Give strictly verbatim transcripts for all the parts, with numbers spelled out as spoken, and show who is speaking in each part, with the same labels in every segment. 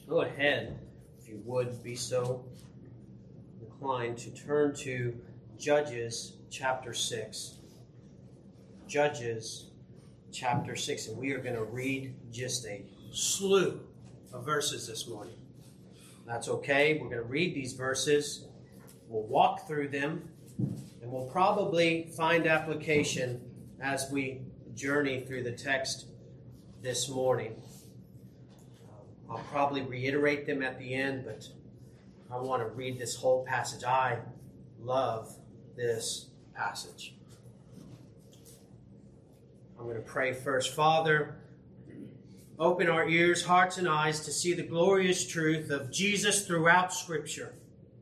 Speaker 1: Go ahead, if you would be so inclined, to turn to Judges chapter six. Judges chapter six, and we are going to read just a slew of verses this morning. That's okay. We're going to read these verses. We'll walk through them, and we'll probably find application as we journey through the text this morning. I'll probably reiterate them at the end, but I want to read this whole passage. I love this passage. I'm going to pray first. Father, open our ears, hearts, and eyes to see the glorious truth of Jesus throughout Scripture.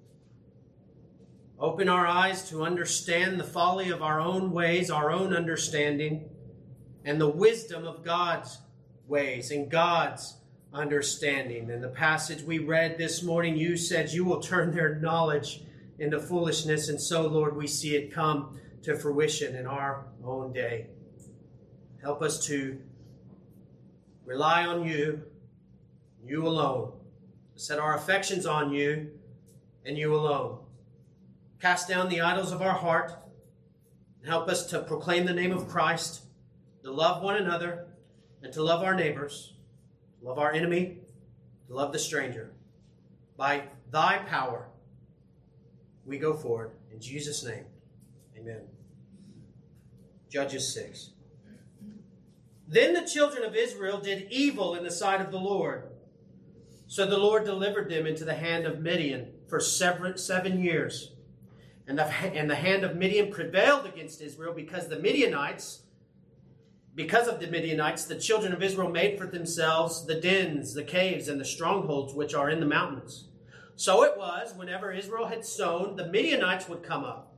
Speaker 1: Open our eyes to understand the folly of our own ways, our own understanding, and the wisdom of God's ways and God's understanding. In the passage we read this morning, you said you will turn their knowledge into foolishness, and so, Lord, we see it come to fruition in our own day. Help us to rely on you, you alone. Set our affections on you and you alone. Cast down the idols of our heart and help us to proclaim the name of Christ, to love one another and to love our neighbors, to love our enemy, to love the stranger. By thy power, we go forward. In Jesus' name, amen. Judges six. Then the children of Israel did evil in the sight of the Lord. So the Lord delivered them into the hand of Midian for seven, seven years. And the, and the hand of Midian prevailed against Israel because the Midianites, because of the Midianites, the children of Israel made for themselves the dens, the caves, and the strongholds which are in the mountains. So it was, whenever Israel had sown, the Midianites would come up.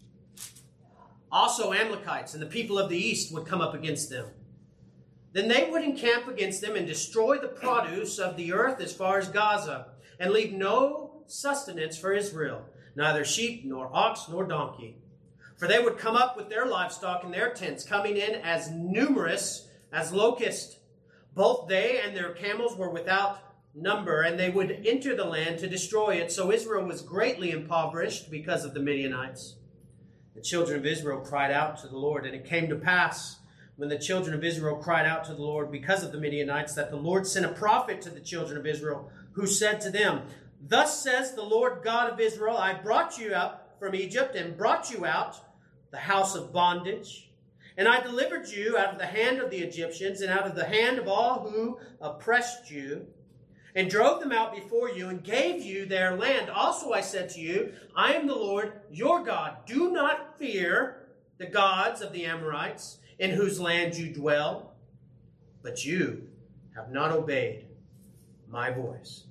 Speaker 1: Also Amalekites and the people of the east would come up against them. Then they would encamp against them and destroy the produce of the earth as far as Gaza, and leave no sustenance for Israel, neither sheep, nor ox, nor donkey. For they would come up with their livestock in their tents, coming in as numerous as locusts. Both they and their camels were without number, and they would enter the land to destroy it. So Israel was greatly impoverished because of the Midianites. The children of Israel cried out to the Lord, and it came to pass, when the children of Israel cried out to the Lord because of the Midianites, that the Lord sent a prophet to the children of Israel, who said to them, Thus says the Lord God of Israel, I brought you up from Egypt and brought you out the house of bondage. And I delivered you out of the hand of the Egyptians and out of the hand of all who oppressed you, and drove them out before you and gave you their land. Also I said to you, I am the Lord your God. Do not fear the gods of the Amorites, in whose land you dwell, but you have not obeyed my voice.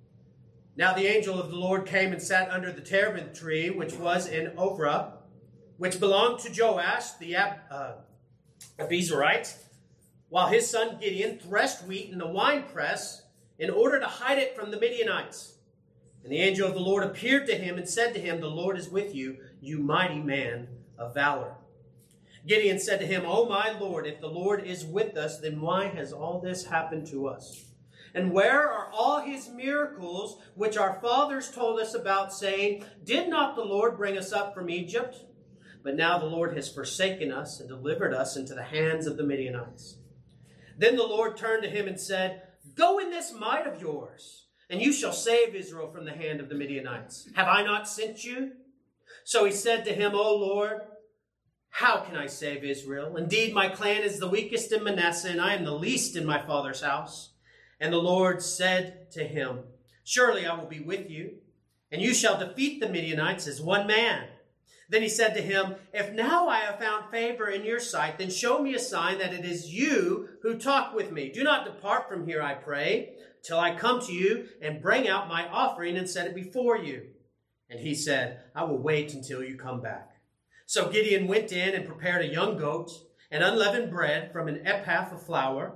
Speaker 1: Now the angel of the Lord came and sat under the terebinth tree, which was in Ophrah, which belonged to Joash the Ab- uh, Abizarite, while his son Gideon threshed wheat in the winepress in order to hide it from the Midianites. And the angel of the Lord appeared to him and said to him, The Lord is with you, you mighty man of valor. Gideon said to him, O my Lord, if the Lord is with us, then why has all this happened to us? And where are all his miracles which our fathers told us about, saying, Did not the Lord bring us up from Egypt? But now the Lord has forsaken us and delivered us into the hands of the Midianites. Then the Lord turned to him and said, Go in this might of yours, and you shall save Israel from the hand of the Midianites. Have I not sent you? So he said to him, O Lord, how can I save Israel? Indeed, my clan is the weakest in Manasseh, and I am the least in my father's house. And the Lord said to him, Surely I will be with you, and you shall defeat the Midianites as one man. Then he said to him, If now I have found favor in your sight, then show me a sign that it is you who talk with me. Do not depart from here, I pray, till I come to you and bring out my offering and set it before you. And he said, I will wait until you come back. So Gideon went in and prepared a young goat and unleavened bread from an ephah of flour.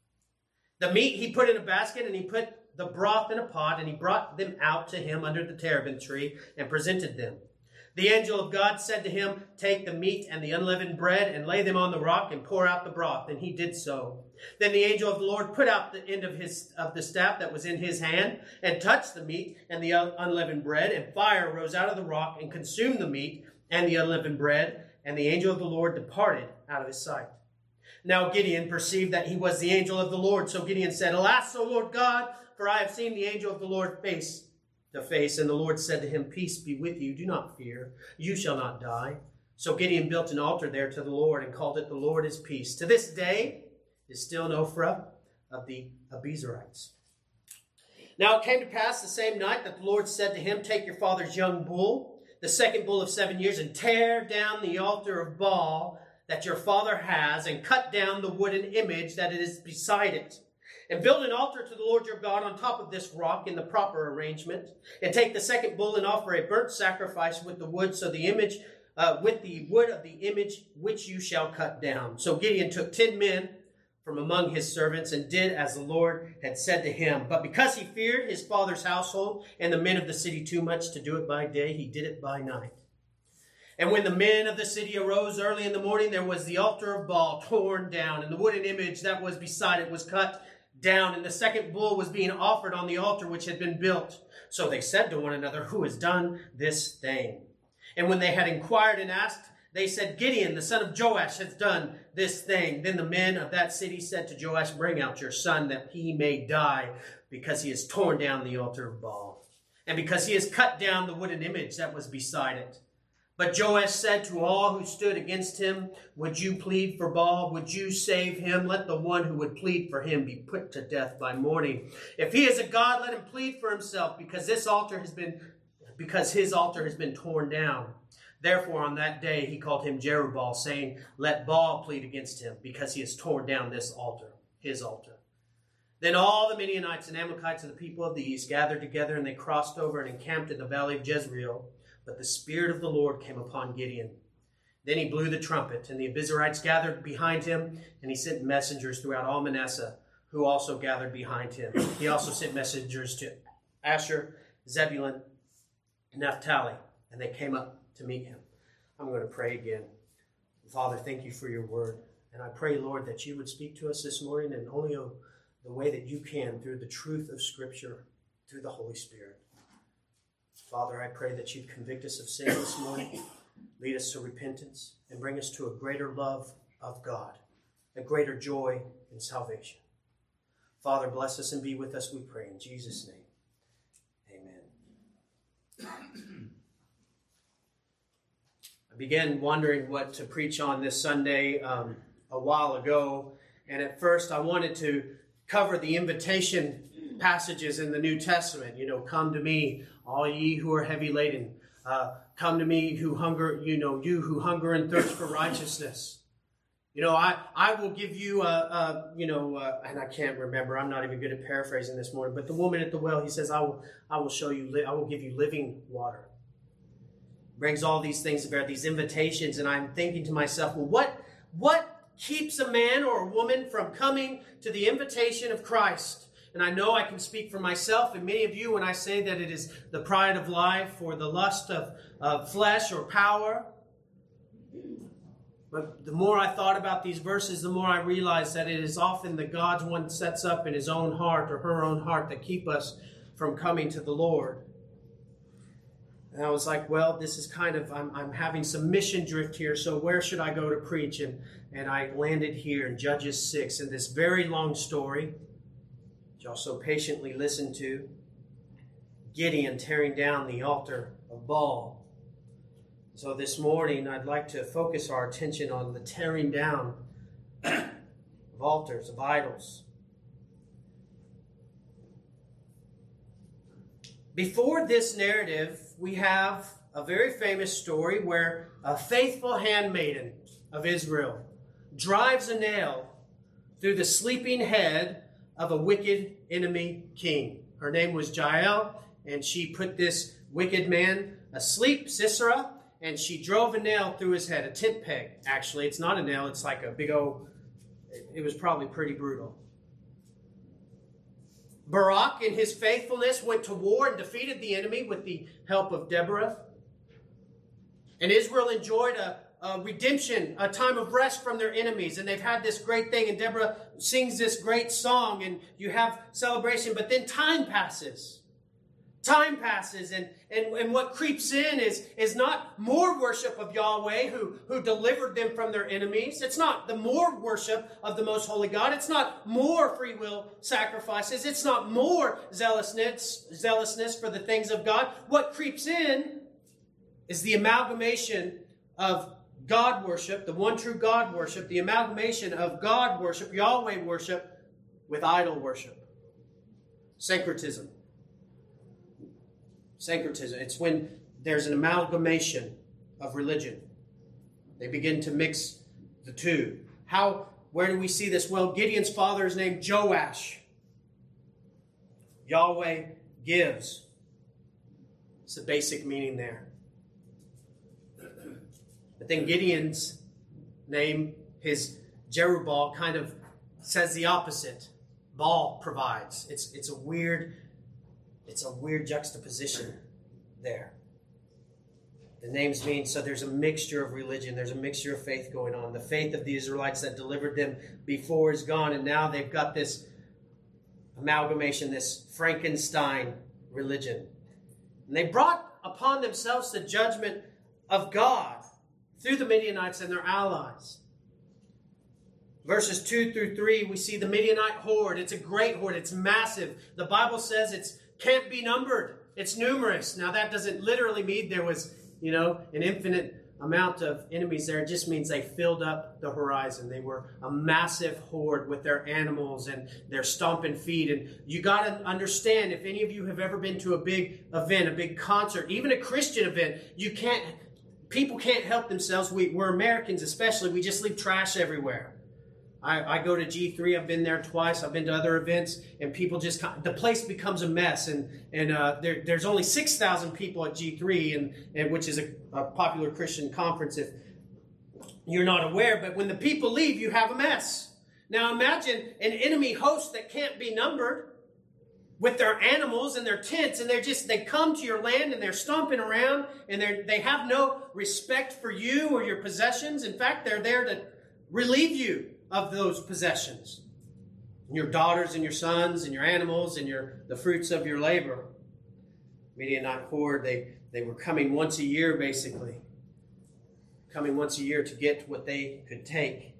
Speaker 1: The meat he put in a basket, and he put the broth in a pot, and he brought them out to him under the terebinth tree and presented them. The angel of God said to him, "Take the meat and the unleavened bread and lay them on the rock and pour out the broth." And he did so. Then the angel of the Lord put out the end of his of the staff that was in his hand and touched the meat and the unleavened bread, and fire rose out of the rock and consumed the meat and the unleavened bread, and the angel of the Lord departed out of his sight. Now Gideon perceived that he was the angel of the Lord. So Gideon said, "Alas, O Lord God, for I have seen the angel of the Lord face to face." And the Lord said to him, "Peace be with you. Do not fear. You shall not die." So Gideon built an altar there to the Lord and called it "The Lord is Peace." To this day is still in Ophrah of the Abiezrites. Now it came to pass the same night that the Lord said to him, "Take your father's young bull, the second bull of seven years, and tear down the altar of Baal that your father has, and cut down the wooden image that is beside it. And build an altar to the Lord your God on top of this rock in the proper arrangement. And take the second bull and offer a burnt sacrifice with the wood, so the image, uh, with the wood of the image which you shall cut down." So Gideon took ten men from among his servants and did as the Lord had said to him. But because he feared his father's household and the men of the city too much to do it by day, he did it by night. And when the men of the city arose early in the morning, there was the altar of Baal torn down, and the wooden image that was beside it was cut down, and the second bull was being offered on the altar which had been built. So they said to one another, "Who has done this thing?" And when they had inquired and asked, they said, "Gideon, the son of Joash, has done this thing." Then the men of that city said to Joash, "Bring out your son, that he may die, because he has torn down the altar of Baal, and because he has cut down the wooden image that was beside it." But Joash said to all who stood against him, "Would you plead for Baal? Would you save him? Let the one who would plead for him be put to death by morning. If he is a god, let him plead for himself, because this altar has been, because his altar has been torn down." Therefore on that day he called him Jerubbaal, saying, "Let Baal plead against him, because he has torn down this altar, his altar." Then all the Midianites and Amalekites of the people of the east gathered together, and they crossed over and encamped in the valley of Jezreel. But the Spirit of the Lord came upon Gideon. Then he blew the trumpet, and the Abiezrites gathered behind him, and he sent messengers throughout all Manasseh, who also gathered behind him. He also sent messengers to Asher, Zebulun, and Naphtali, and they came up to meet him. I'm going to pray again. Father, thank you for your word. And I pray, Lord, that you would speak to us this morning in only the way that you can, through the truth of Scripture, through the Holy Spirit. Father, I pray that you'd convict us of sin this morning, lead us to repentance, and bring us to a greater love of God, a greater joy in salvation. Father, bless us and be with us, we pray, in Jesus' name. Amen. I began wondering what to preach on this Sunday um, a while ago, and at first I wanted to cover the invitation passages in the New Testament. You know, "Come to me, all ye who are heavy laden. Uh, come to me who hunger, you know, you who hunger and thirst for righteousness. You know, I, I will give you, a, a, you know, uh, and I can't remember. I'm not even good at paraphrasing this morning. But the woman at the well, he says, I will, I will show you, li- I will give you living water." Brings all these things to bear, these invitations. And I'm thinking to myself, well, what, what keeps a man or a woman from coming to the invitation of Christ? And I know I can speak for myself and many of you when I say that it is the pride of life or the lust of, of flesh or power. But the more I thought about these verses, the more I realized that it is often the God one sets up in his own heart or her own heart that keep us from coming to the Lord. And I was like, well, this is kind of, I'm, I'm having some mission drift here, so where should I go to preach? And, and I landed here in Judges six in this very long story, which you also patiently listened to. Gideon tearing down the altar of Baal. So this morning, I'd like to focus our attention on the tearing down of altars, of idols. Before this narrative, we have a very famous story where a faithful handmaiden of Israel drives a nail through the sleeping head of a wicked enemy king. Her name was Jael, and she put this wicked man asleep, Sisera, and she drove a nail through his head, a tent peg. Actually, it's not a nail, it's like a big old, it was probably pretty brutal. Barak, in his faithfulness, went to war and defeated the enemy with the help of Deborah. And Israel enjoyed a, a redemption, a time of rest from their enemies. And they've had this great thing. And Deborah sings this great song. And you have celebration. But then time passes. Time passes. And, and, and what creeps in is, is not more worship of Yahweh who, who delivered them from their enemies. It's not the more worship of the most holy God. It's not more free will sacrifices. It's not more zealousness, zealousness for the things of God. What creeps in is the amalgamation of God worship, the one true God worship, the amalgamation of God worship, Yahweh worship, with idol worship. Syncretism. Syncretism. It's when there's an amalgamation of religion. They begin to mix the two. How, where do we see this? Well, Gideon's father is named Joash. Yahweh gives. It's the basic meaning there. But then Gideon's name, his Jerubbaal, kind of says the opposite. Baal provides. It's it's a weird, it's a weird juxtaposition there. The names mean, so there's a mixture of religion, there's a mixture of faith going on. The faith of the Israelites that delivered them before is gone, and now they've got this amalgamation, this Frankenstein religion. And they brought upon themselves the judgment of God through the Midianites and their allies. Verses two through three, we see the Midianite horde. It's a great horde. It's massive. The Bible says it can't be numbered. It's numerous. Now, that doesn't literally mean there was, you know, an infinite amount of enemies there. It just means they filled up the horizon. They were a massive horde with their animals and their stomping feet. And you got to understand, if any of you have ever been to a big event, a big concert, even a Christian event, you can't... People can't help themselves. We, we're Americans especially. We just leave trash everywhere. I, I go to G three. I've been there twice. I've been to other events. And people just... The place becomes a mess. And and uh, there, there's only six thousand people at G three, and, and which is a, a popular Christian conference if you're not aware. But when the people leave, you have a mess. Now imagine an enemy host that can't be numbered, with their animals and their tents, and they're just, they come to your land and they're stomping around, and they they have no respect for you or your possessions. In fact, they're there to relieve you of those possessions. Your daughters and your sons and your animals and your the fruits of your labor. Midianite horde, they, they were coming once a year, basically. Coming once a year to get what they could take.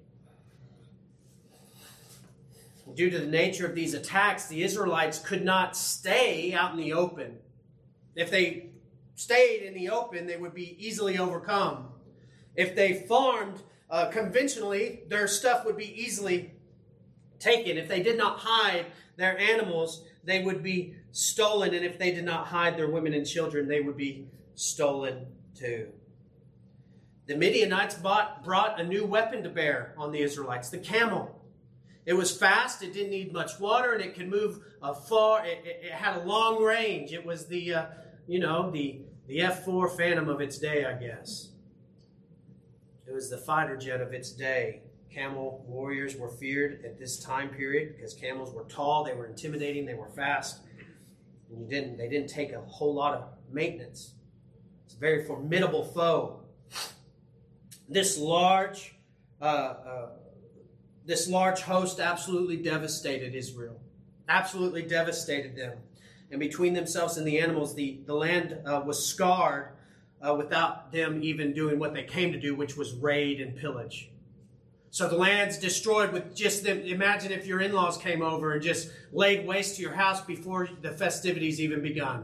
Speaker 1: Due to the nature of these attacks, the Israelites could not stay out in the open. If they stayed in the open, they would be easily overcome. If they farmed uh, conventionally, their stuff would be easily taken. If they did not hide their animals, they would be stolen. And if they did not hide their women and children, they would be stolen too. The Midianites bought, brought a new weapon to bear on the Israelites, the camel. It was fast, it didn't need much water, and it could move uh, far. It, it, it had a long range. It was the, uh, you know, the, the F four Phantom of its day, I guess. It was the fighter jet of its day. Camel warriors were feared at this time period because camels were tall, they were intimidating, they were fast. And you didn't, they didn't take a whole lot of maintenance. It's a very formidable foe. This large... Uh, uh, This large host absolutely devastated Israel. Absolutely devastated them. And between themselves and the animals, the, the land uh, was scarred uh, without them even doing what they came to do, which was raid and pillage. So the land's destroyed with just them. Imagine if your in-laws came over and just laid waste to your house before the festivities even begun.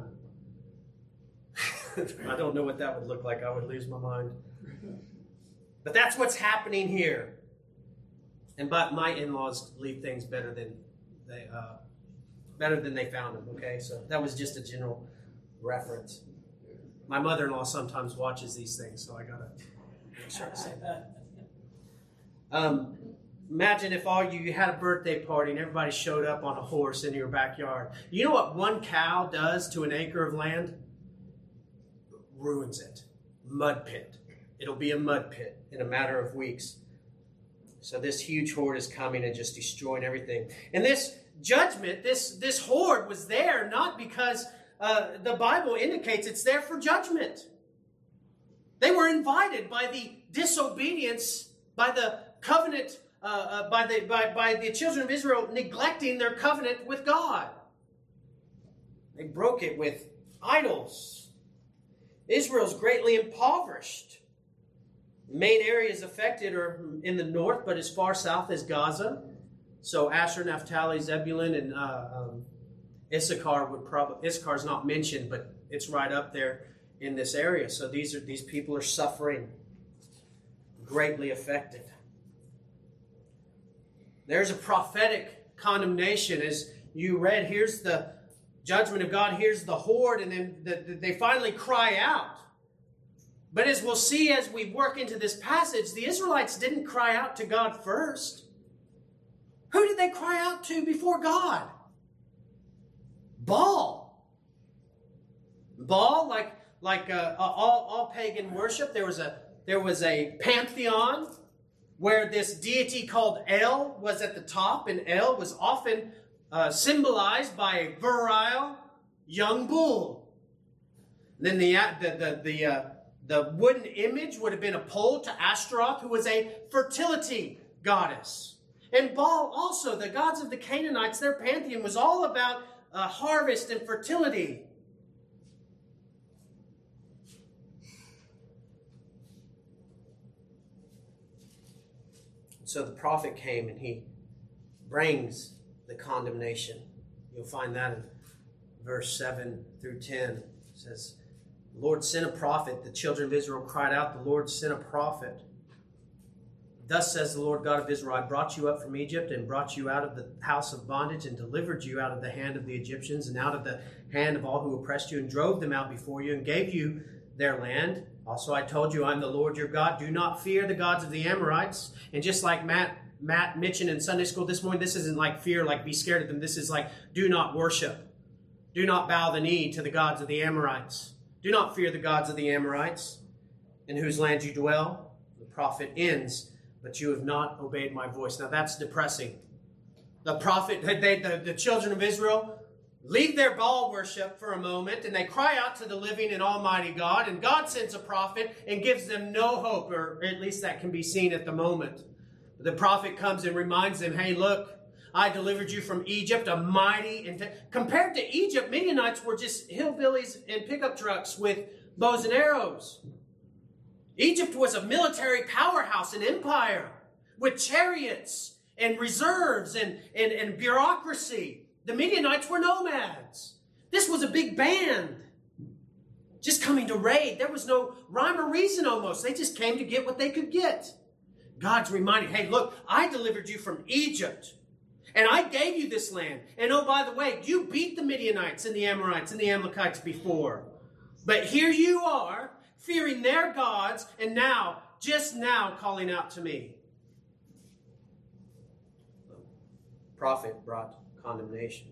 Speaker 1: I don't know what that would look like. I would lose my mind. But that's what's happening here. And but my in-laws leave things better than they uh, better than they found them. Okay, so that was just a general reference. My mother-in-law sometimes watches these things, so I gotta make sure to say that. Um, imagine if all you, you had a birthday party and everybody showed up on a horse in your backyard. You know what one cow does to an acre of land? Ruins it. Mud pit. It'll be a mud pit in a matter of weeks. So this huge horde is coming and just destroying everything. And this judgment, this, this horde was there not because uh, the Bible indicates it's there for judgment. They were invited by the disobedience, by the covenant, uh, uh, by, the, by, by the children of Israel neglecting their covenant with God. They broke it with idols. Israel's greatly impoverished. Main areas affected are in the north, but as far south as Gaza. So Asher, Naphtali, Zebulun, and uh, um, Issachar would probably, Issachar's not mentioned, but it's right up there in this area. So these are these people are suffering, greatly affected. There's a prophetic condemnation, as you read. Here's the judgment of God. Here's the horde, and then the, the, they finally cry out. But as we'll see as we work into this passage, the Israelites didn't cry out to God first. Who did they cry out to before God? Baal. Baal, like like uh, all, all pagan worship, there was a there was a pantheon where this deity called El was at the top, and El was often uh, symbolized by a virile young bull. And then the the the the, uh, the wooden image would have been a pole to Ashtaroth, who was a fertility goddess. And Baal also, the gods of the Canaanites, their pantheon was all about uh, harvest and fertility. So the prophet came and he brings the condemnation. You'll find that in verse seven through ten. It says, the Lord sent a prophet. The children of Israel cried out, the Lord sent a prophet. Thus says the Lord God of Israel, I brought you up from Egypt and brought you out of the house of bondage and delivered you out of the hand of the Egyptians and out of the hand of all who oppressed you and drove them out before you and gave you their land. Also I told you, I'm the Lord your God. Do not fear the gods of the Amorites. And just like Matt, Matt mentioned in Sunday school this morning, this isn't like fear, like be scared of them. This is like do not worship. Do not bow the knee to the gods of the Amorites. Do not fear the gods of the Amorites in whose land you dwell. The prophet ends, but you have not obeyed my voice. Now that's depressing. The prophet, they, the, the children of Israel leave their Baal worship for a moment and they cry out to the living and almighty God, and God sends a prophet and gives them no hope, or at least that can be seen at the moment. The prophet comes and reminds them, hey, look, I delivered you from Egypt, a mighty... And compared to Egypt, Midianites were just hillbillies and pickup trucks with bows and arrows. Egypt was a military powerhouse, an empire with chariots and reserves and, and, and bureaucracy. The Midianites were nomads. This was a big band just coming to raid. There was no rhyme or reason almost. They just came to get what they could get. God's reminding, hey, look, I delivered you from Egypt. And I gave you this land. And oh, by the way, you beat the Midianites and the Amorites and the Amalekites before. But here you are, fearing their gods, and now, just now, calling out to me. The prophet brought condemnation.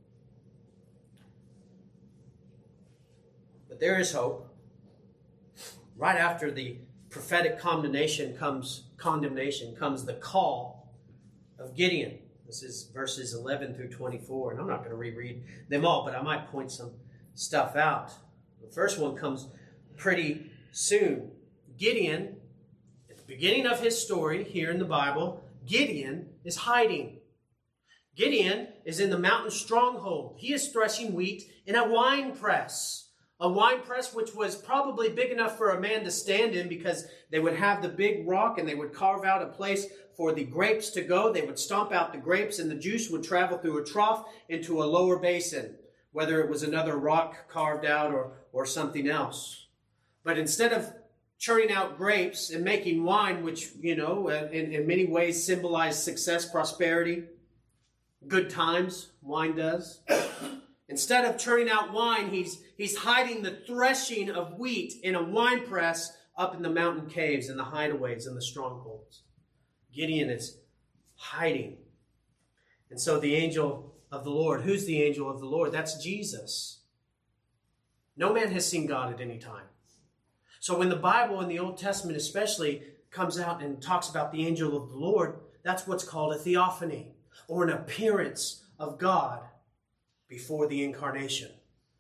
Speaker 1: But there is hope. Right after the prophetic condemnation comes condemnation comes the call of Gideon. This is verses eleven through twenty-four, and I'm not going to reread them all, but I might point some stuff out. The first one comes pretty soon. Gideon, at the beginning of his story here in the Bible, Gideon is hiding. Gideon is in the mountain stronghold. He is threshing wheat in a wine press. A wine press which was probably big enough for a man to stand in, because they would have the big rock and they would carve out a place for the grapes to go. They would stomp out the grapes and the juice would travel through a trough into a lower basin, whether it was another rock carved out or, or something else. But instead of churning out grapes and making wine, which, you know, in, in many ways symbolized success, prosperity, good times, wine does. Instead of churning out wine, he's, he's hiding the threshing of wheat in a wine press up in the mountain caves and the hideaways and the strongholds. Gideon is hiding. And so the angel of the Lord, who's the angel of the Lord? That's Jesus. No man has seen God at any time. So when the Bible in the Old Testament especially comes out and talks about the angel of the Lord, that's what's called a theophany, or an appearance of God before the incarnation.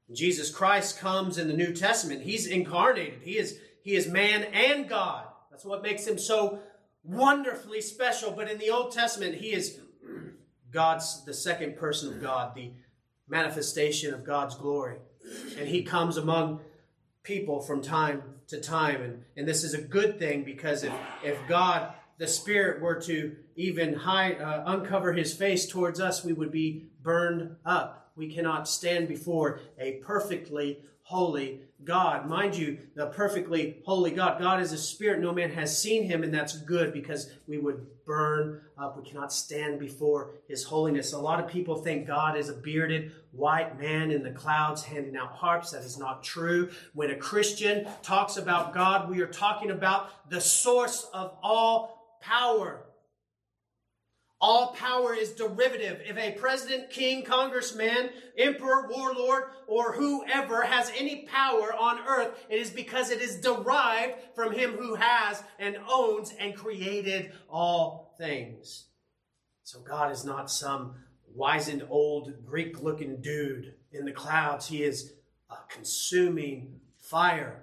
Speaker 1: Jesus Christ comes in the New Testament. He's incarnated. He is, he is man and God. That's what makes him so wonderfully special. But in the Old Testament, he is God's, the second person of God, the manifestation of God's glory. And he comes among people from time to time. And, and this is a good thing, because if, if God, the Spirit, were to even hide, uh, uncover his face towards us, we would be burned up. We cannot stand before a perfectly holy God. Mind you, the perfectly holy God, God is a spirit. No man has seen him, and that's good, because we would burn up. We cannot stand before his holiness. A lot of people think God is a bearded white man in the clouds handing out harps. That is not true. When a Christian talks about God, we are talking about the source of all power. All power is derivative. If a president, king, congressman, emperor, warlord, or whoever has any power on earth, it is because it is derived from him who has and owns and created all things. So God is not some wizened old Greek-looking dude in the clouds. He is a consuming fire.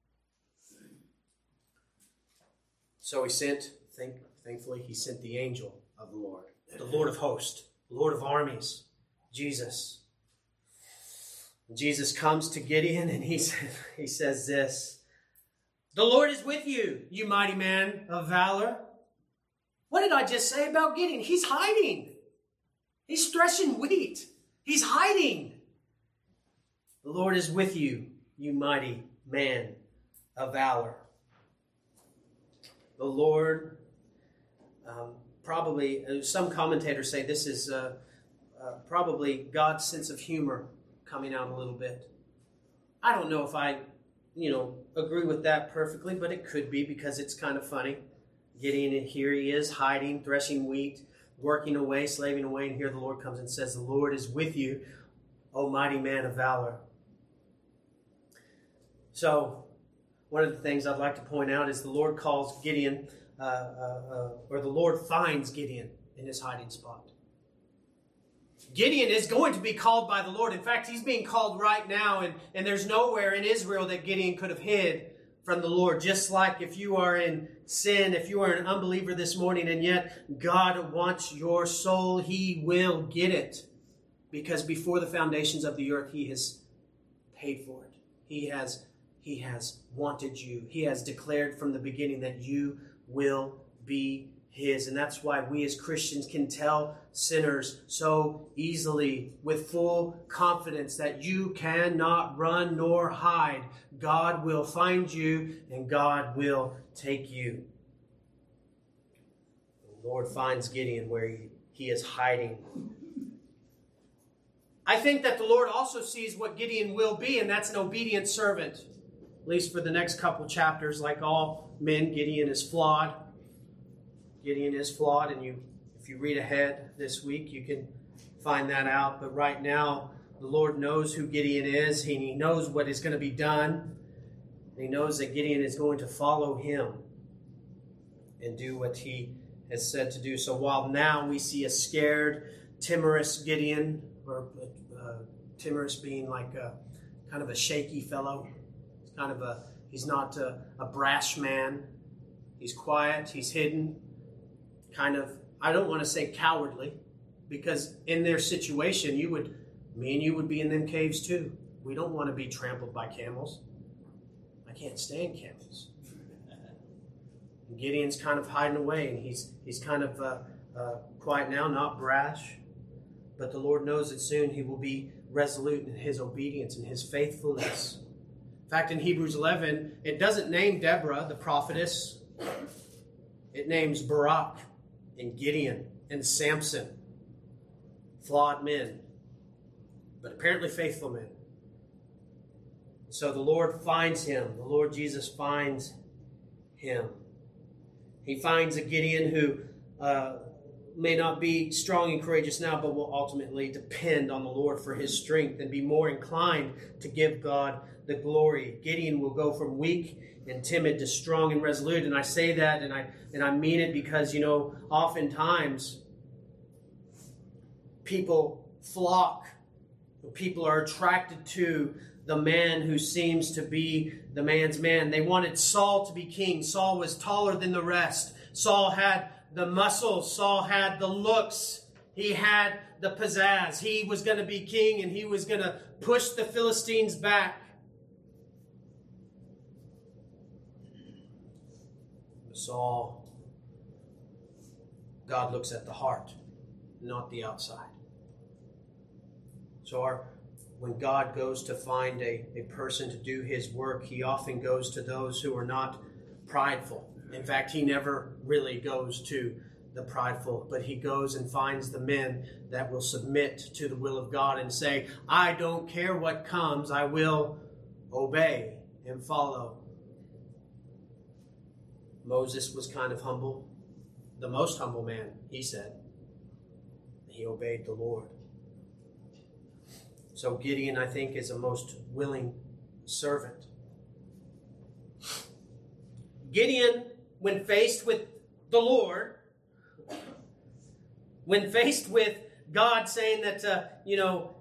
Speaker 1: So he sent, think, thankfully, he sent the angel of the Lord, the Lord of hosts, Lord of armies, Jesus. Jesus comes to Gideon, and he says, he says this: "The Lord is with you, you mighty man of valor." What did I just say about Gideon? He's hiding. He's threshing wheat. He's hiding. The Lord is with you, you mighty man of valor. The Lord, um, Probably, some commentators say this is uh, uh, probably God's sense of humor coming out a little bit. I don't know if I, you know, agree with that perfectly, but it could be, because it's kind of funny. Getting in, here he is, hiding, threshing wheat, working away, slaving away, and here the Lord comes and says, "The Lord is with you, O mighty man of valor." So, one of the things I'd like to point out is the Lord calls Gideon Uh, uh, uh, or the Lord finds Gideon in his hiding spot. Gideon is going to be called by the Lord. In fact, he's being called right now, and, and there's nowhere in Israel that Gideon could have hid from the Lord. Just like if you are in sin, if you are an unbeliever this morning, and yet God wants your soul, he will get it. Because before the foundations of the earth, he has paid for it. He has, he has wanted you. He has declared from the beginning that you will be his. And that's why we as Christians can tell sinners so easily with full confidence that you cannot run nor hide. God will find you, and God will take you. The Lord finds Gideon where he, he is hiding. I think that the Lord also sees what Gideon will be, and that's an obedient servant. At least for the next couple chapters. Like all men, Gideon is flawed. Gideon is flawed, and you, if you read ahead this week, you can find that out. But right now, the Lord knows who Gideon is. He knows what is going to be done. He knows that Gideon is going to follow him and do what he has said to do. So while now we see a scared, timorous Gideon, or uh, timorous being like a kind of a shaky fellow, kind of a, he's not a, a brash man. He's quiet, he's hidden, kind of, I don't want to say cowardly, because in their situation, you would, me and you would be in them caves too. We don't want to be trampled by camels. I can't stand camels. And Gideon's kind of hiding away, and he's he's kind of uh, uh, quiet now, not brash, but the Lord knows that soon he will be resolute in his obedience and his faithfulness. In fact, in Hebrews eleven, it doesn't name Deborah, the prophetess. It names Barak and Gideon and Samson. Flawed men, but apparently faithful men. So the Lord finds him. The Lord Jesus finds him. He finds a Gideon who uh, may not be strong and courageous now, but will ultimately depend on the Lord for his strength and be more inclined to give God the glory. Gideon will go from weak and timid to strong and resolute. And I say that and I and I mean it because, you know, oftentimes people flock People are attracted to the man who seems to be the man's man. They wanted Saul to be king. Saul was taller than the rest. Saul had the muscles. Saul had the looks. He had the pizzazz. He was going to be king, and he was going to push the Philistines back. Saul, God looks at the heart, not the outside. So our, when God goes to find a, a person to do his work, he often goes to those who are not prideful. In fact, he never really goes to the prideful, but he goes and finds the men that will submit to the will of God and say, I don't care what comes, I will obey and follow. Moses was kind of humble, the most humble man, he said. He obeyed the Lord. So Gideon, I think, is a most willing servant. Gideon, when faced with the Lord, when faced with God saying that, uh, you know,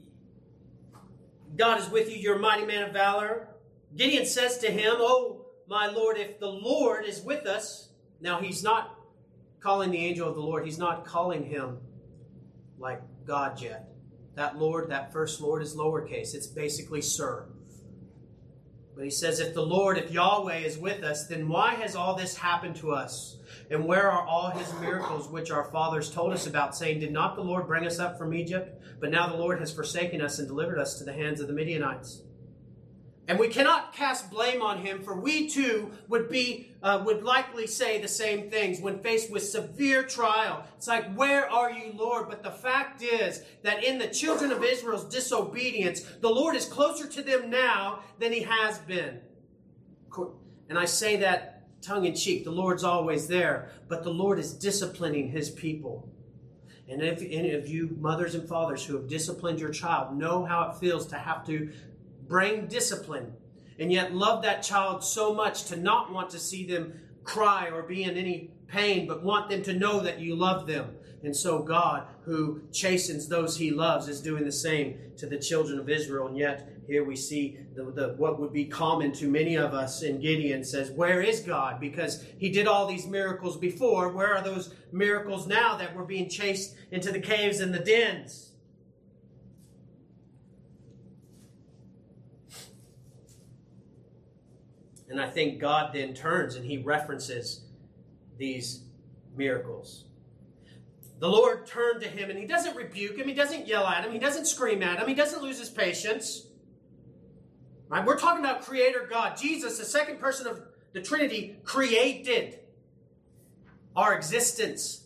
Speaker 1: God is with you, you're a mighty man of valor, Gideon says to him, oh, my Lord, if the Lord is with us. Now, he's not calling the angel of the Lord. He's not calling him like God yet. That Lord, that first Lord is lowercase. It's basically sir. But he says, if the Lord, if Yahweh is with us, then why has all this happened to us? And where are all his miracles which our fathers told us about, saying, did not the Lord bring us up from Egypt? But now the Lord has forsaken us and delivered us to the hands of the Midianites. And we cannot cast blame on him, for we too would be uh, would likely say the same things when faced with severe trial. It's like, where are you, Lord? But the fact is that in the children of Israel's disobedience, the Lord is closer to them now than he has been. And I say that tongue in cheek. The Lord's always there, but the Lord is disciplining his people. And if any of you mothers and fathers who have disciplined your child know how it feels to have to bring discipline, and yet love that child so much to not want to see them cry or be in any pain, but want them to know that you love them. And so God, who chastens those he loves, is doing the same to the children of Israel. And yet here we see the, the what would be common to many of us in Gideon says, where is God? Because he did all these miracles before. Where are those miracles now that we're being chased into the caves and the dens? And I think God then turns and he references these miracles. The Lord turned to him and he doesn't rebuke him. He doesn't yell at him. He doesn't scream at him. He doesn't lose his patience. Right? We're talking about Creator God. Jesus, the second person of the Trinity, created our existence.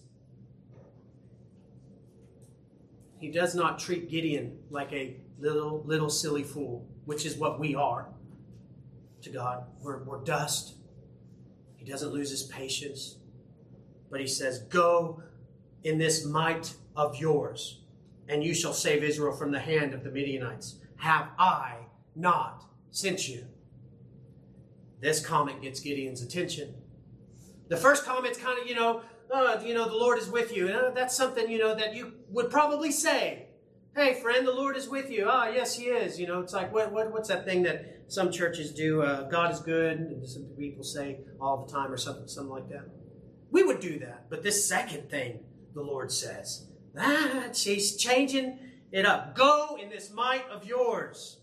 Speaker 1: He does not treat Gideon like a little, little silly fool, which is what we are. To God, we're, we're dust. He doesn't lose his patience, but he says, go in this might of yours, and you shall save Israel from the hand of the Midianites. Have I not sent you? This comment gets Gideon's attention. The first comment's kind of, you know, oh, you know, the Lord is with you. Uh, that's something, you know, that you would probably say. Hey, friend, the Lord is with you. Ah, yes, he is. You know, it's like, what, what, what's that thing that some churches do? Uh, God is good, and some people say all the time or something, something like that. We would do that. But this second thing the Lord says, ah, she's changing it up. Go in this might of yours.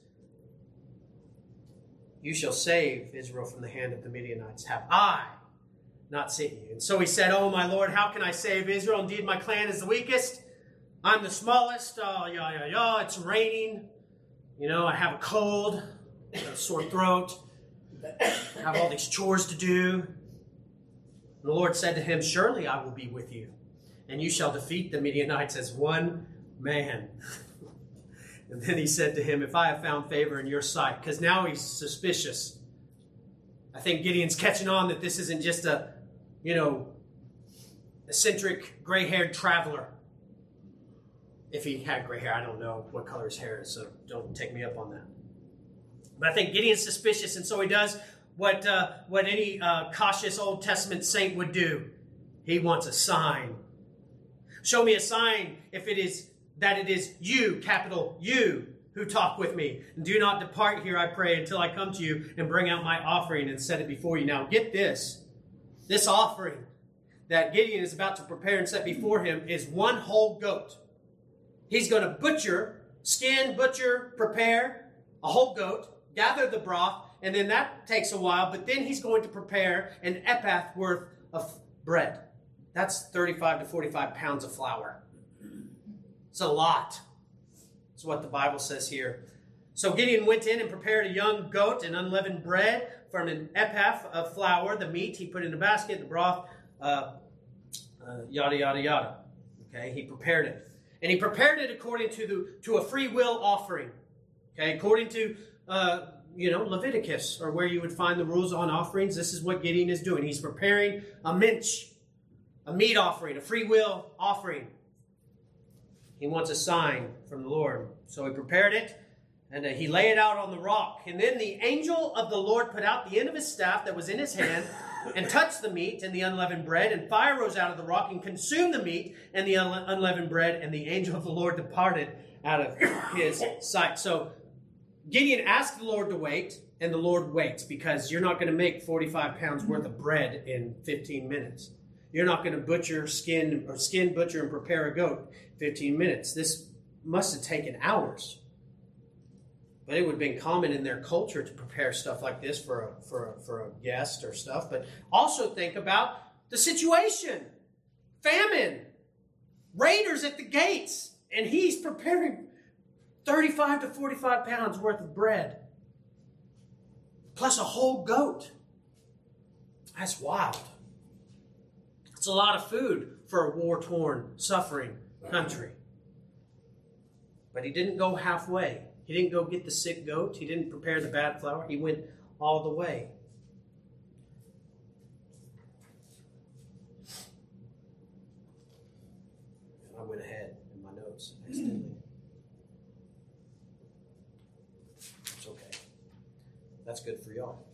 Speaker 1: You shall save Israel from the hand of the Midianites. Have I not sent you? And so he said, oh, my Lord, how can I save Israel? Indeed, my clan is the weakest. I'm the smallest. Oh, yeah, yeah, yeah. It's raining. You know, I have a cold, a sore throat. I have all these chores to do. And the Lord said to him, surely I will be with you, and you shall defeat the Midianites as one man. And then he said to him, if I have found favor in your sight, because now he's suspicious. I think Gideon's catching on that this isn't just a, you know, eccentric, gray-haired traveler. If he had gray hair, I don't know what color his hair is, so don't take me up on that. But I think Gideon's suspicious, and so he does what uh, what any uh, cautious Old Testament saint would do. He wants a sign. Show me a sign if it is that it is you, capital U, who talk with me. And do not depart here, I pray, until I come to you and bring out my offering and set it before you. Now get this. This offering that Gideon is about to prepare and set before him is one whole goat. He's going to butcher, skin, butcher, prepare a whole goat, gather the broth, and then that takes a while, but then he's going to prepare an ephah worth of bread. That's thirty-five to forty-five pounds of flour. It's a lot. That's what the Bible says here. So Gideon went in and prepared a young goat and unleavened bread from an ephah of flour. The meat he put in a basket, the broth, uh, uh, yada, yada, yada. Okay, he prepared it. And he prepared it according to the to a free will offering. Okay, according to, uh, you know, Leviticus, or where you would find the rules on offerings. This is what Gideon is doing. He's preparing a minch, a meat offering, a free will offering. He wants a sign from the Lord. So he prepared it, and uh, he laid it out on the rock. And then the angel of the Lord put out the end of his staff that was in his hand and touched the meat and the unleavened bread, and fire rose out of the rock and consumed the meat and the un- unleavened bread, and the angel of the Lord departed out of his sight. So Gideon asked the Lord to wait, and the Lord waits, because you're not going to make forty-five pounds worth of bread in fifteen minutes. You're not going to butcher, skin, or skin, butcher, and prepare a goat in fifteen minutes. This must have taken hours. But it would have been common in their culture to prepare stuff like this for a, for a, for a guest or stuff. But also think about the situation. Famine. Raiders at the gates. And he's preparing thirty-five to forty-five pounds worth of bread. Plus a whole goat. That's wild. It's a lot of food for a war-torn, suffering country. But he didn't go halfway. He didn't go get the sick goat. He didn't prepare the bad flour. He went all the way. And I went ahead in my notes accidentally. It's okay. That's good for y'all.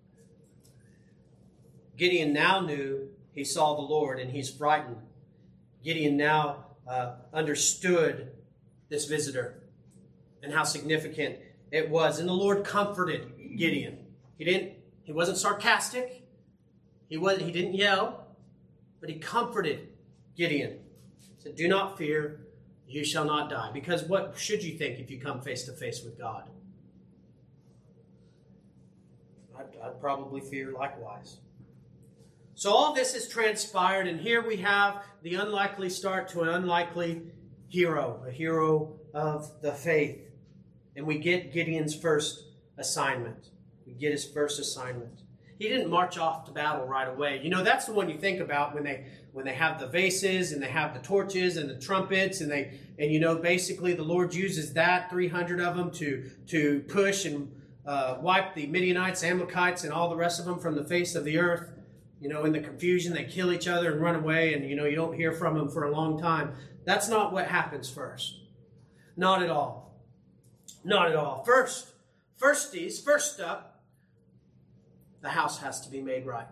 Speaker 1: Gideon now knew he saw the Lord, and he's frightened. Gideon now uh, understood this visitor and how significant it was. And the Lord comforted Gideon. He didn't. He wasn't sarcastic. He wasn't. He didn't yell, but he comforted Gideon. He said, "Do not fear. You shall not die." Because what should you think if you come face to face with God? I'd, I'd probably fear likewise. So all this has transpired, and here we have the unlikely start to an unlikely hero, a hero of the faith. And we get Gideon's first assignment. We get his first assignment. He didn't march off to battle right away. You know, that's the one you think about when they when they have the vases and they have the torches and the trumpets, and they and you know basically the Lord uses that three hundred of them to to push and uh, wipe the Midianites, Amalekites, and all the rest of them from the face of the earth. You know, in the confusion, they kill each other and run away, and you know you don't hear from them for a long time. That's not what happens first. Not at all. Not at all. First, firsties, first up, the house has to be made right.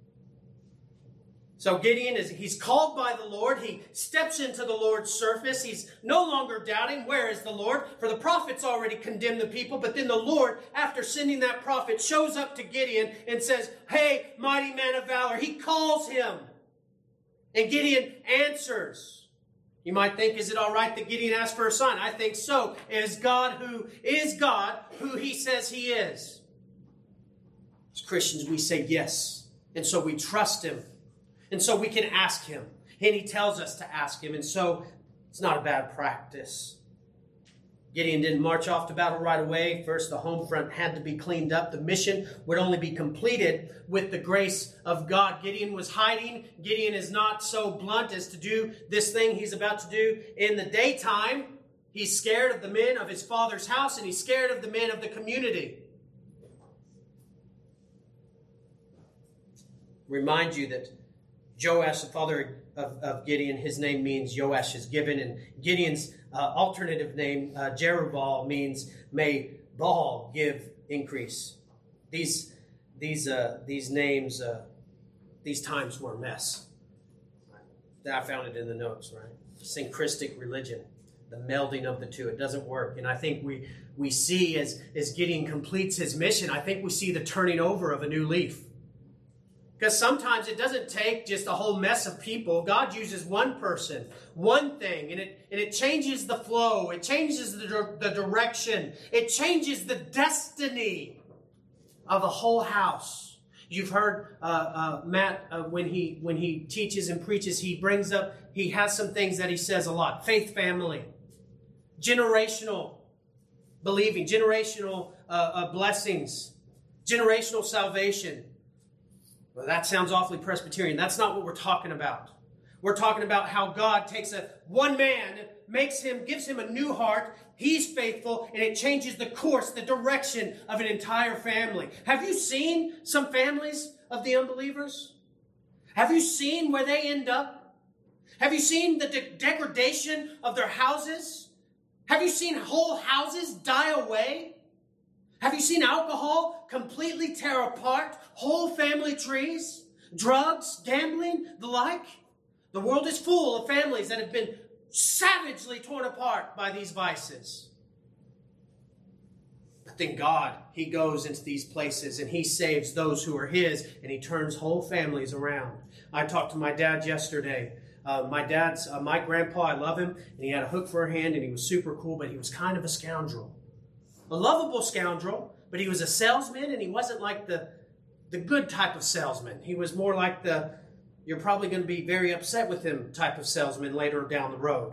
Speaker 1: So Gideon, is he's called by the Lord. He steps into the Lord's surface. He's no longer doubting, where is the Lord? For the prophets already condemned the people. But then the Lord, after sending that prophet, shows up to Gideon and says, "Hey, mighty man of valor." He calls him. And Gideon answers. You might think, is it all right that Gideon asked for a sign? I think so. It is God who is God, who he says he is. As Christians, we say yes. And so we trust him. And so we can ask him. And he tells us to ask him. And so it's not a bad practice. Gideon didn't march off to battle right away. First, the home front had to be cleaned up. The mission would only be completed with the grace of God. Gideon was hiding. Gideon is not so blunt as to do this thing he's about to do in the daytime. He's scared of the men of his father's house, and he's scared of the men of the community. Remind you that Joash, the father of, of Gideon, his name means Joash is given, and Gideon's uh, alternative name, uh, Jerubbaal, means may Baal give increase. These these uh, these names, uh, these times were a mess. I found it in the notes, right? Syncretic religion. the melding of the two. It doesn't work. And I think we, we see as, as Gideon completes his mission, I think we see the turning over of a new leaf. Because sometimes it doesn't take just a whole mess of people. God uses one person, one thing, and it, and it changes the flow. It changes the, the direction. It changes the destiny of a whole house. You've heard uh, uh, Matt, uh, when he when he teaches and preaches, he brings up, he has some things that he says a lot. Faith family, generational believing, generational uh, uh, blessings, generational salvation. Well, that sounds awfully Presbyterian. That's not what we're talking about. We're talking about how God takes a one man, makes him, gives him a new heart. He's faithful, and it changes the course, the direction of an entire family. Have you seen some families of the unbelievers? Have you seen where they end up? Have you seen the de- degradation of their houses? Have you seen whole houses die away? Have you seen alcohol completely tear apart whole family trees? Drugs, gambling, the like? The world is full of families that have been savagely torn apart by these vices. But then God, He goes into these places and He saves those who are His, and He turns whole families around. I talked to my dad yesterday. Uh, my dad's, uh, my grandpa, I love him, and he had a hook for a hand, and he was super cool, but he was kind of a scoundrel. A lovable scoundrel, but he was a salesman, and he wasn't like the, the good type of salesman. He was more like the, you're probably going to be very upset with him type of salesman later down the road.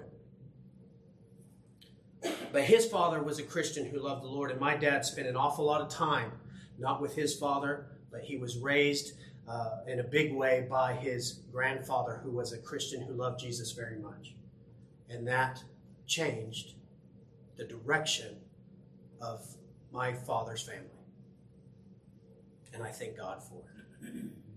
Speaker 1: But his father was a Christian who loved the Lord, and my dad spent an awful lot of time, not with his father, but he was raised uh, in a big way by his grandfather, who was a Christian who loved Jesus very much. And that changed the direction of my father's family. And I thank God for it.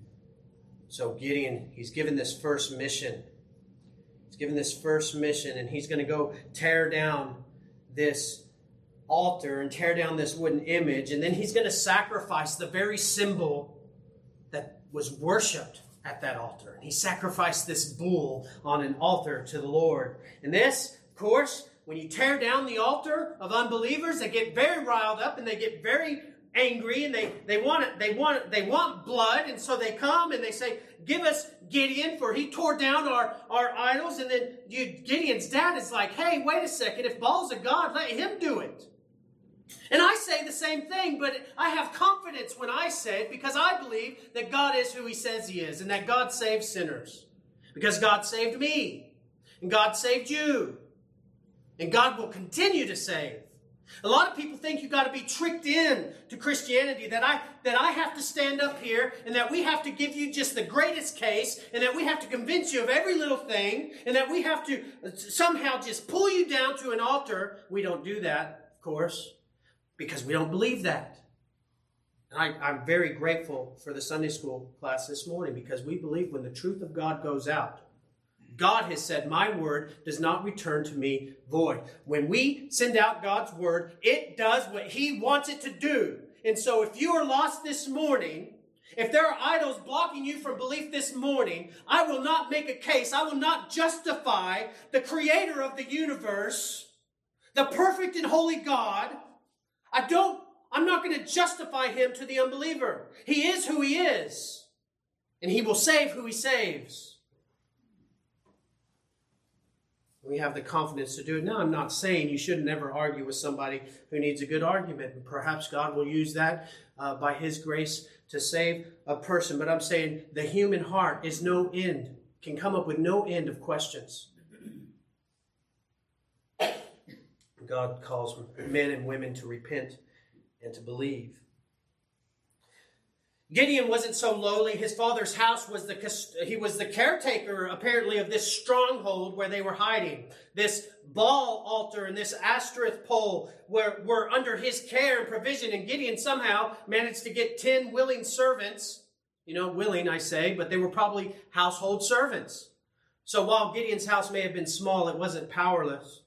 Speaker 1: So Gideon, he's given this first mission. He's given this first mission, and he's going to go tear down this altar and tear down this wooden image, and then he's going to sacrifice the very symbol that was worshipped at that altar. And he sacrificed this bull on an altar to the Lord. And this, of course, when you tear down the altar of unbelievers, they get very riled up and they get very angry, and they, they want it, they want it, they want blood, and so they come and they say, "Give us Gideon, for he tore down our, our idols." And then you, Gideon's dad is like, "Hey, wait a second, if Baal's a god, let him do it." And I say the same thing, but I have confidence when I say it, because I believe that God is who He says He is, and that God saves sinners. Because God saved me, and God saved you, and God will continue to save. A lot of people think you've got to be tricked in to Christianity, that I that I have to stand up here and that we have to give you just the greatest case, and that we have to convince you of every little thing, and that we have to somehow just pull you down to an altar. We don't do that, of course, because we don't believe that. And I, I'm very grateful for the Sunday school class this morning, because we believe when the truth of God goes out, God has said, "My word does not return to me void." When we send out God's word, it does what He wants it to do. And so if you are lost this morning, if there are idols blocking you from belief this morning, I will not make a case. I will not justify the Creator of the universe, the perfect and holy God. I don't, I'm not going to justify Him to the unbeliever. He is who He is, and He will save who He saves. We have the confidence to do it. Now, I'm not saying you should never argue with somebody who needs a good argument. And perhaps God will use that uh, by His grace to save a person. But I'm saying the human heart is no end, can come up with no end of questions. God calls men and women to repent and to believe. Gideon wasn't so lowly. His father's house was the, he was the caretaker, apparently, of this stronghold where they were hiding. This Baal altar and this Ashtoreth pole were, were under his care and provision. And Gideon somehow managed to get ten willing servants. You know, willing, I say, but they were probably household servants. So while Gideon's house may have been small, it wasn't powerless.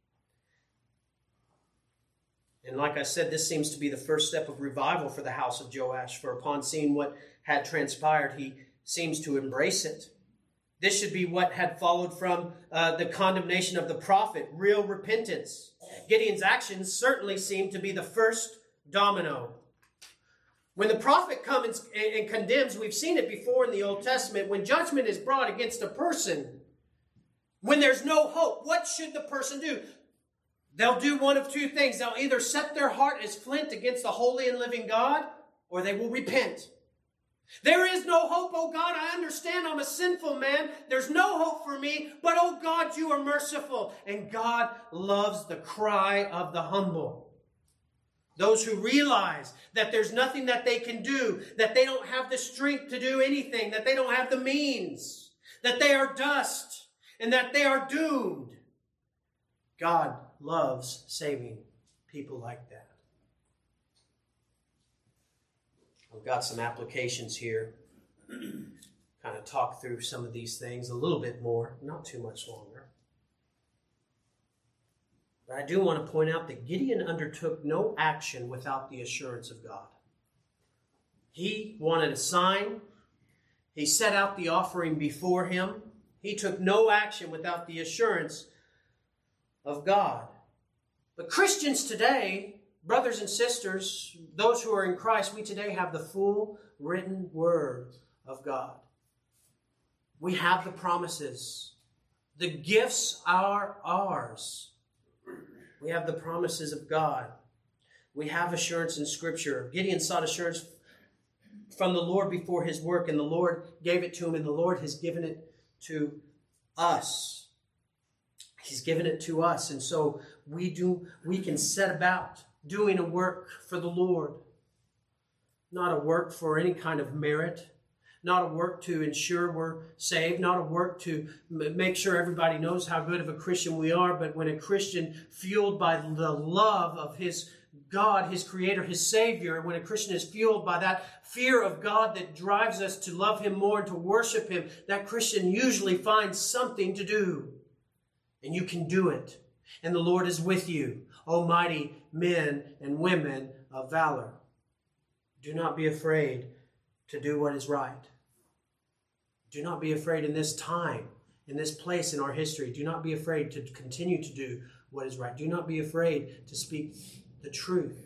Speaker 1: And like I said, this seems to be the first step of revival for the house of Joash. For upon seeing what had transpired, he seems to embrace it. This should be what had followed from uh, the condemnation of the prophet, real repentance. Gideon's actions certainly seem to be the first domino. When the prophet comes and, and condemns, we've seen it before in the Old Testament, when judgment is brought against a person, when there's no hope, what should the person do? They'll do one of two things. They'll either set their heart as flint against the holy and living God, or they will repent. There is no hope, oh God. I understand I'm a sinful man. There's no hope for me, but oh God, you are merciful. And God loves the cry of the humble. Those who realize that there's nothing that they can do, that they don't have the strength to do anything, that they don't have the means, that they are dust, and that they are doomed. God loves saving people like that. I've got some applications here. Kind of talk through some of these things a little bit more, not too much longer. But I do want to point out that Gideon undertook no action without the assurance of God. He wanted a sign. He set out the offering before him. He took no action without the assurance of God. But Christians today, brothers and sisters, those who are in Christ, we today have the full written word of God. We have the promises. The gifts are ours. We have the promises of God. We have assurance in Scripture. Gideon sought assurance from the Lord before his work, and the Lord gave it to him, and the Lord has given it to us. He's given it to us, and so we do. We can set about doing a work for the Lord. Not a work for any kind of merit. Not a work to ensure we're saved. Not a work to make sure everybody knows how good of a Christian we are. But when a Christian fueled by the love of his God, his Creator, his Savior, when a Christian is fueled by that fear of God that drives us to love Him more and to worship Him, that Christian usually finds something to do. And you can do it. And the Lord is with you, O mighty men and women of valor. Do not be afraid to do what is right. Do not be afraid in this time, in this place in our history. Do not be afraid to continue to do what is right. Do not be afraid to speak the truth.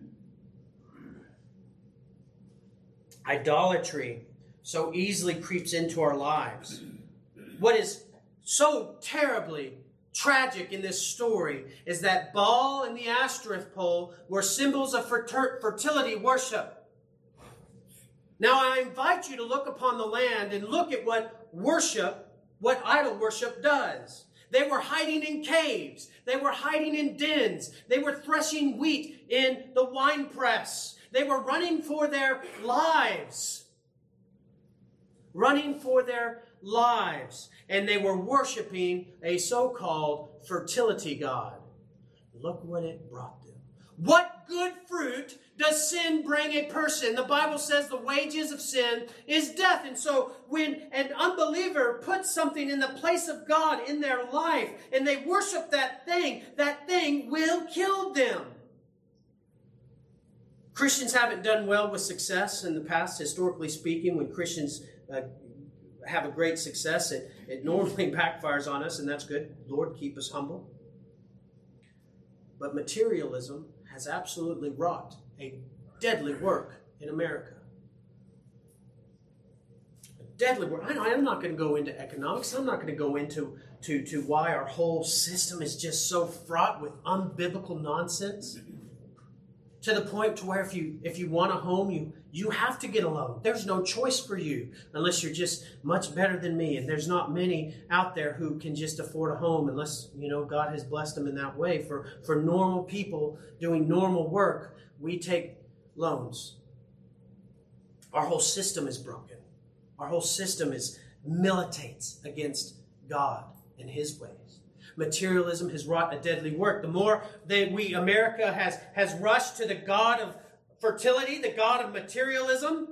Speaker 1: Idolatry so easily creeps into our lives. What is so terribly tragic in this story is that Baal and the Ashtoreth pole were symbols of fertility worship. Now I invite you to look upon the land and look at what worship, what idol worship does. They were hiding in caves. They were hiding in dens. They were threshing wheat in the winepress. They were running for their lives. Running for their lives. And they were worshiping a so-called fertility god. Look what it brought them. What good fruit does sin bring a person? The Bible says the wages of sin is death. And so when an unbeliever puts something in the place of God in their life and they worship that thing, that thing will kill them. Christians haven't done well with success in the past, historically speaking. When Christians uh, have a great success, it, it normally backfires on us, and that's good. Lord, keep us humble. But materialism has absolutely wrought a deadly work in America. A deadly work. I know, I'm not going to go into economics. I'm not going to go into to, to why our whole system is just so fraught with unbiblical nonsense. To the point to where if you if you want a home, you, you have to get a loan. There's no choice for you unless you're just much better than me. And there's not many out there who can just afford a home unless, you know, God has blessed them in that way. For, for normal people doing normal work, we take loans. Our whole system is broken. Our whole system is militates against God and His ways. Materialism has wrought a deadly work. The more that we, America has, has rushed to the God of fertility, the God of materialism,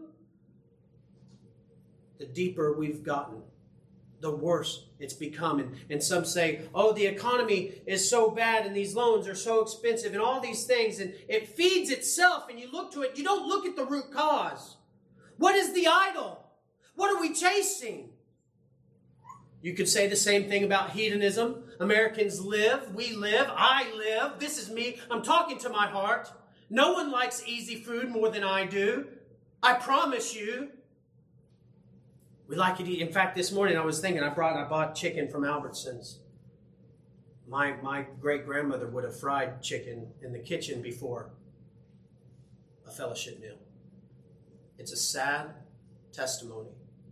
Speaker 1: the deeper we've gotten, the worse it's become. And, and some say, oh, the economy is so bad and these loans are so expensive and all these things. And it feeds itself and you look to it. You don't look at the root cause. What is the idol? What are we chasing? You could say the same thing about hedonism. Americans live, we live, I live. This is me. I'm talking to my heart. No one likes easy food more than I do. I promise you. We like it. In fact, this morning I was thinking, I brought, I bought chicken from Albertsons. My, my great-grandmother would have fried chicken in the kitchen before a fellowship meal. It's a sad testimony.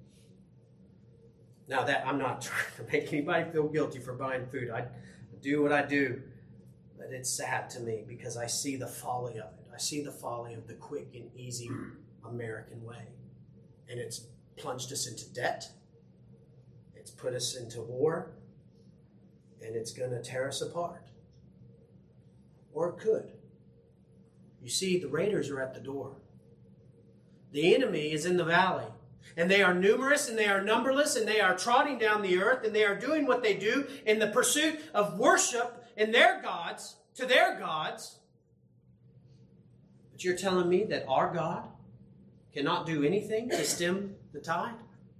Speaker 1: Now that I'm not trying to make anybody feel guilty for buying food. I do what I do. But it's sad to me because I see the folly of it. I see the folly of the quick and easy American way. And it's plunged us into debt. It's put us into war. And it's going to tear us apart. Or it could. You see, the raiders are at the door. The enemy is in the valley. And they are numerous and they are numberless and they are trotting down the earth and they are doing what they do in the pursuit of worship in their gods, to their gods. But you're telling me that our God cannot do anything to stem the tide?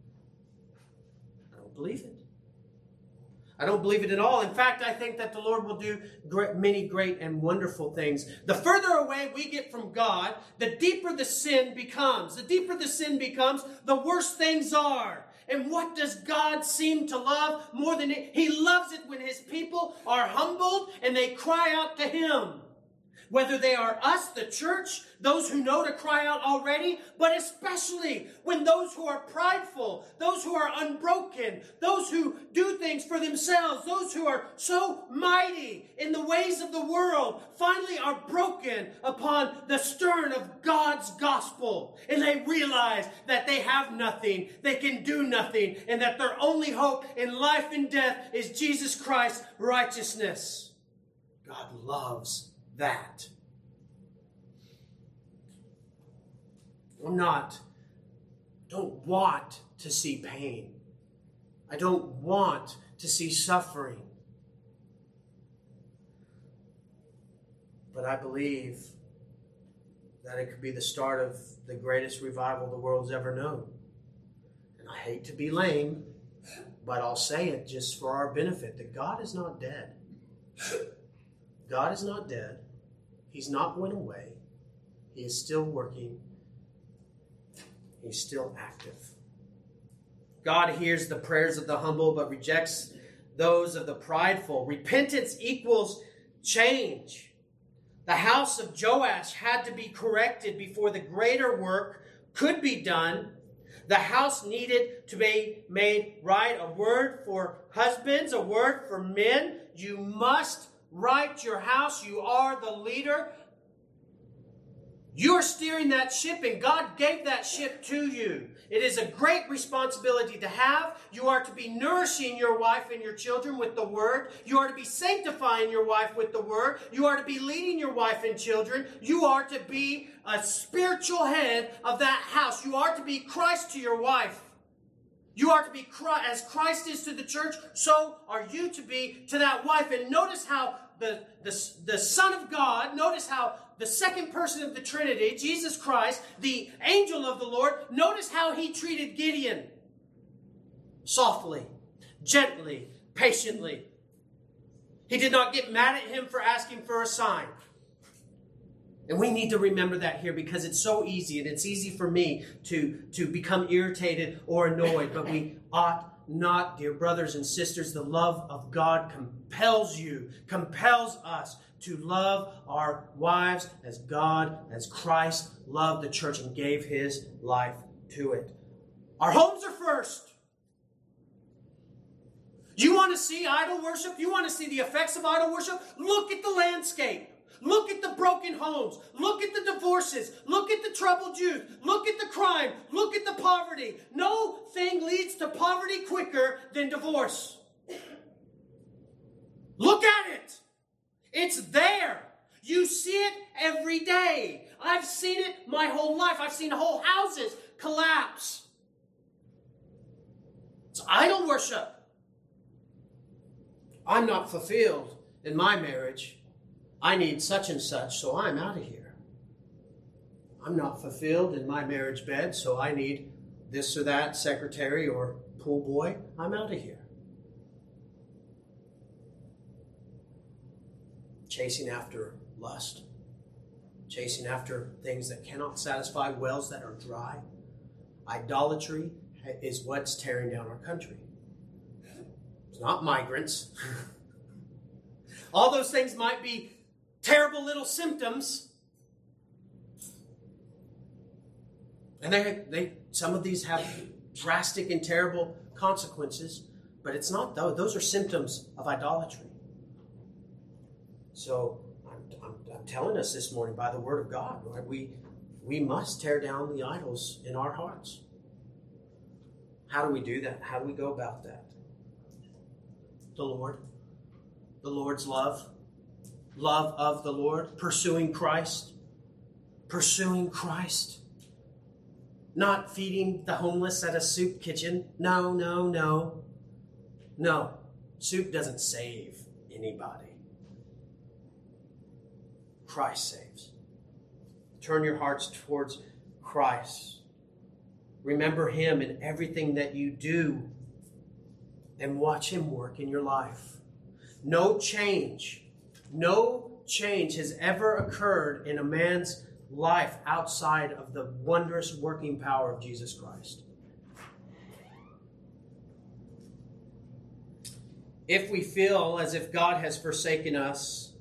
Speaker 1: I don't believe it. I don't believe it at all. In fact, I think that the Lord will do great, many great and wonderful things. The further away we get from God, the deeper the sin becomes. The deeper the sin becomes, the worse things are. And what does God seem to love more than it? He loves it when His people are humbled and they cry out to Him. Whether they are us, the church, those who know to cry out already, but especially when those who are prideful, those who are unbroken, those who do things for themselves, those who are so mighty in the ways of the world, finally are broken upon the stern of God's gospel. And they realize that they have nothing, they can do nothing, and that their only hope in life and death is Jesus Christ's righteousness. God loves that. I'm not, don't want to see pain. I don't want to see suffering. But I believe that it could be the start of the greatest revival the world's ever known. And I hate to be lame, but I'll say it just for our benefit, that God is not dead. God is not dead. He's not went away. He is still working. He's still active. God hears the prayers of the humble, but rejects those of the prideful. Repentance equals change. The house of Joash had to be corrected before the greater work could be done. The house needed to be made right. A word for husbands, a word for men. You must right your house. You are the leader. You're steering that ship, and God gave that ship to you. It is a great responsibility to have. You are to be nourishing your wife and your children with the Word. You are to be sanctifying your wife with the Word. You are to be leading your wife and children. You are to be a spiritual head of that house. You are to be Christ to your wife. You are to be Christ, as Christ is to the church, so are you to be to that wife. And notice how the, the, the Son of God, notice how the second person of the Trinity, Jesus Christ, the angel of the Lord, notice how he treated Gideon. Softly, gently, patiently. He did not get mad at him for asking for a sign. And we need to remember that here, because it's so easy, and it's easy for me to, to become irritated or annoyed. But we ought not, dear brothers and sisters. The love of God compels you, compels us to love our wives as God, as Christ loved the church and gave his life to it. Our homes are first. You want to see idol worship? You want to see the effects of idol worship? Look at the landscape. Look at the broken homes. Look at the divorces. Look at the troubled youth. Look at the crime. Look at the poverty. No thing leads to poverty quicker than divorce. Look at it. It's there. You see it every day. I've seen it my whole life. I've seen whole houses collapse. It's idol worship. I'm not fulfilled in my marriage. I need such and such, so I'm out of here. I'm not fulfilled in my marriage bed, so I need this or that secretary or pool boy. I'm out of here. chasing after lust, chasing after things that cannot satisfy, wells that are dry. Idolatry is what's tearing down our country. It's not migrants. All those things might be terrible little symptoms. And they, they, some of these have drastic and terrible consequences, but it's not those. Those are symptoms of idolatry. So I'm, I'm, I'm telling us this morning by the Word of God, right? we, we must tear down the idols in our hearts. How do we do that? How do we go about that? The Lord. The Lord's love. Love of the Lord. Pursuing Christ. Pursuing Christ. Not feeding the homeless at a soup kitchen. No, no, no. No. Soup doesn't save anybody. Christ saves. Turn your hearts towards Christ. Remember Him in everything that you do and watch Him work in your life. No change, no change has ever occurred in a man's life outside of the wondrous working power of Jesus Christ. If we feel as if God has forsaken us,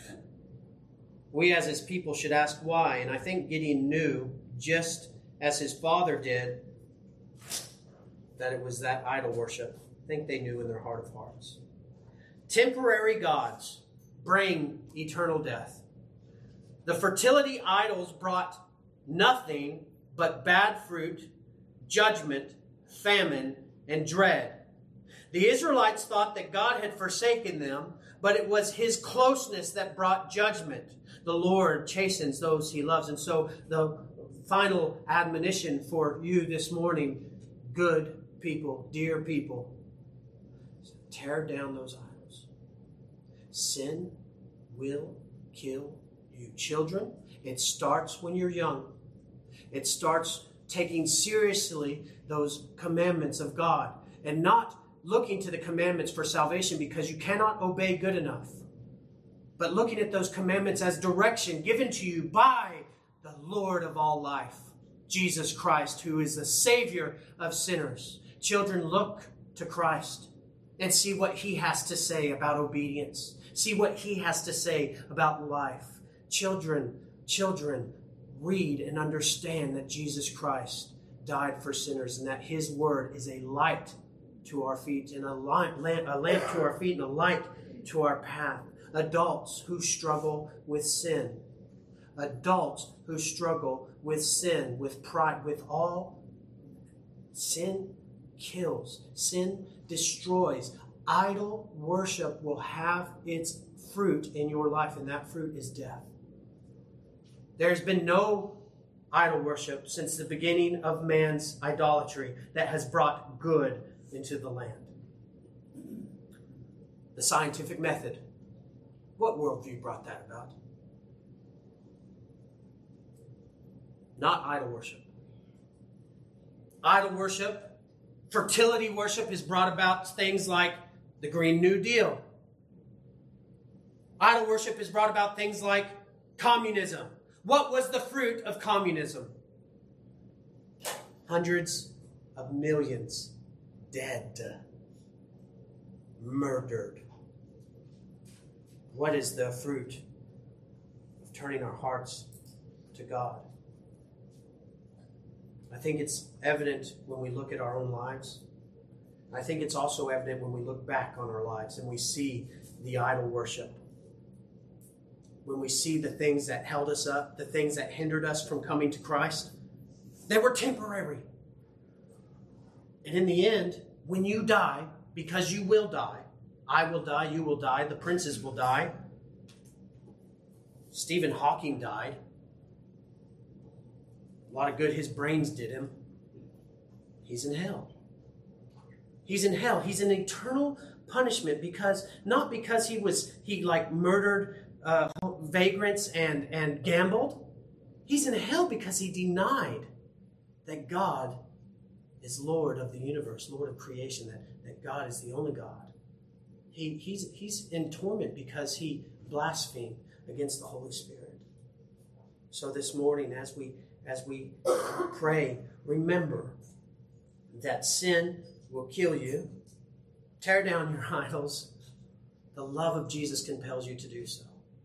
Speaker 1: we as His people should ask why. And I think Gideon knew, just as his father did, that it was that idol worship. I think they knew in their heart of hearts. Temporary gods bring eternal death. The fertility idols brought nothing but bad fruit, judgment, famine, and dread. The Israelites thought that God had forsaken them, but it was His closeness that brought judgment. The Lord chastens those He loves. And so the final admonition for you this morning, good people, dear people, tear down those idols. Sin will kill you. Children, it starts when you're young. It starts taking seriously those commandments of God and not looking to the commandments for salvation because you cannot obey good enough, but looking at those commandments as direction given to you by the Lord of all life, Jesus Christ, who is the Savior of sinners. Children, look to Christ and see what He has to say about obedience. See what He has to say about life. Children, children, read and understand that Jesus Christ died for sinners and that His word is a light to our feet and a lamp, a lamp to our feet and a light to our path. Adults who struggle with sin. Adults who struggle with sin, with pride, with all. Sin kills. Sin destroys. Idol worship will have its fruit in your life, and that fruit is death. There's been no idol worship since the beginning of man's idolatry that has brought good into the land. The scientific method. What worldview brought that about? Not idol worship. Idol worship, fertility worship has brought about things like the Green New Deal. Idol worship has brought about things like communism. What was the fruit of communism? Hundreds of millions dead, murdered. What is the fruit of turning our hearts to God? I think it's evident when we look at our own lives. I think it's also evident when we look back on our lives and we see the idol worship. When we see the things that held us up, the things that hindered us from coming to Christ, they were temporary. And in the end, when you die, because you will die, I will die, you will die, the princes will die. Stephen Hawking died. A lot of good his brains did him. He's in hell. He's in hell. He's in eternal punishment because, not because he was, he like murdered uh, vagrants and, and gambled. He's in hell because he denied that God is Lord of the universe, Lord of creation, that, that God is the only God. He, he's, he's in torment because he blaspheme against the Holy Spirit. So this morning, as we as we pray, remember that sin will kill you. Tear down your idols. The love of Jesus compels you to do so.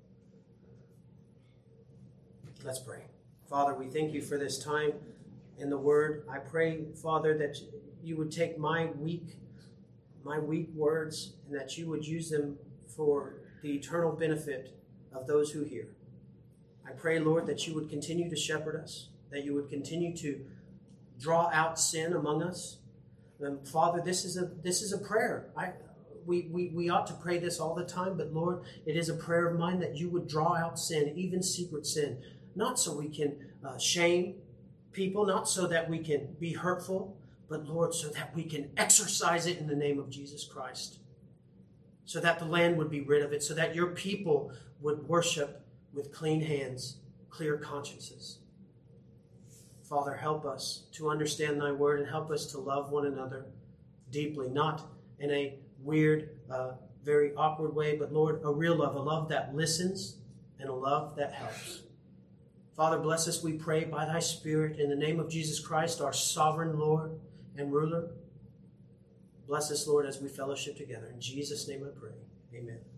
Speaker 1: Let's pray. Father, we thank you for this time in the Word. I pray, Father, that you would take my weak, my weak words and that you would use them for the eternal benefit of those who hear. I pray, Lord, that you would continue to shepherd us, that you would continue to draw out sin among us. And Father, this is a this is a prayer. I we, we we ought to pray this all the time, but Lord, it is a prayer of mine that you would draw out sin, even secret sin, not so we can uh, shame people, not so that we can be hurtful, but Lord, so that we can exorcise it in the name of Jesus Christ, so that the land would be rid of it, so that your people would worship with clean hands, clear consciences. Father, help us to understand thy word and help us to love one another deeply, not in a weird, uh, very awkward way, but Lord, a real love, a love that listens and a love that helps. Father, bless us, we pray, by thy Spirit, in the name of Jesus Christ, our sovereign Lord and ruler. Bless us, Lord, as we fellowship together. In Jesus' name I pray. Amen.